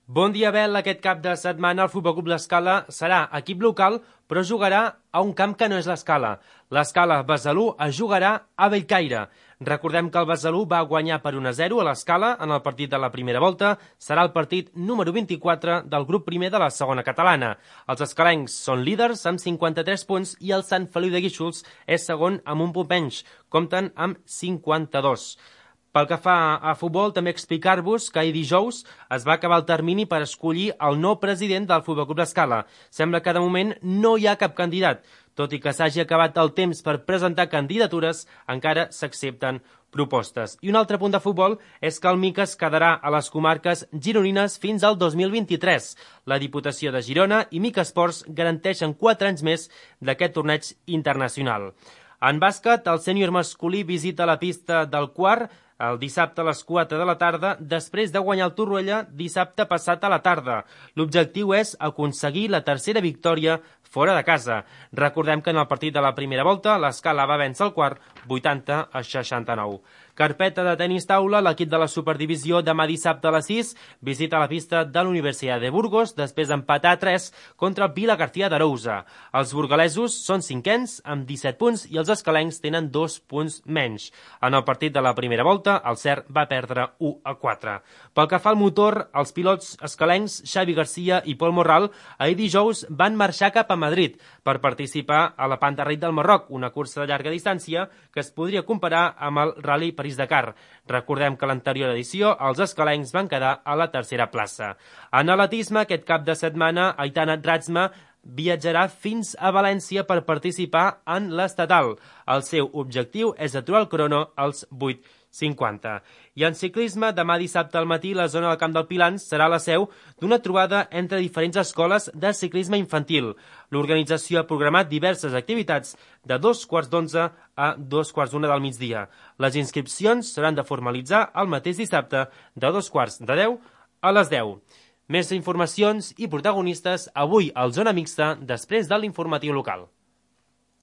Bon dia, Abel. Aquest cap de setmana el Futbol Club l'Escala serà equip local, però jugarà a un camp que no és l'Escala. L'Escala Besalú es jugarà a Bellcaire. Recordem que el Besalú va guanyar per 1-0 a l'Escala en el partit de la primera volta. Serà el partit número 24 del grup primer de la segona catalana. Els escalencs són líders amb 53 punts i el Sant Feliu de Guíxols és segon amb un punt menys. Compten amb 52. Pel que fa a futbol, també explicar-vos que ahir dijous es va acabar el termini per escollir el nou president del Futbol Club l'Escala. Sembla que de moment no hi ha cap candidat. Tot i que s'hagi acabat el temps per presentar candidatures, encara s'accepten propostes. I un altre punt de futbol és que el Mica es quedarà a les comarques gironines fins al 2023. La Diputació de Girona i Mica Esports garanteixen 4 anys més d'aquest torneig internacional. En bàsquet, el sènior masculí visita la pista del Quart el dissabte a les 4 de la tarda, després de guanyar el Torroella dissabte passat a la tarda. L'objectiu és aconseguir la tercera victòria fora de casa. Recordem que en el partit de la primera volta l'Escala va vèncer el Quart 80-69. Carpeta de tenis taula, l'equip de la Superdivisió demà dissabte a les 6 visita la pista de la Universitat de Burgos després d'empatar 3 contra el Vila García d'Arousa. Els burgalesos són cinquens amb 17 punts i els escalencs tenen 2 punts menys. En el partit de la primera volta, el CER va perdre 1-4. Pel que fa al motor, els pilots escalencs Xavi Garcia i Pol Morral ahir dijous van marxar cap a Madrid per participar a la Pantarrit del Marroc, una cursa de llarga distància que es podria comparar amb el Rally París-Dakar. Recordem que a l'anterior edició els escalencs van quedar a la tercera plaça. En atletisme, aquest cap de setmana, Aitana Ratzma viatjarà fins a València per participar en l'estatal. El seu objectiu és aturar el crono als 8:50. I en ciclisme, demà dissabte al matí, la zona del Camp del Pilans serà la seu d'una trobada entre diferents escoles de ciclisme infantil. L'organització ha programat diverses activitats de 11:15 a 14:45 del migdia. Les inscripcions seran de formalitzar el mateix dissabte de 11:45 a les 10. Més informacions i protagonistes avui al Zona Mixta després de l'informatiu local.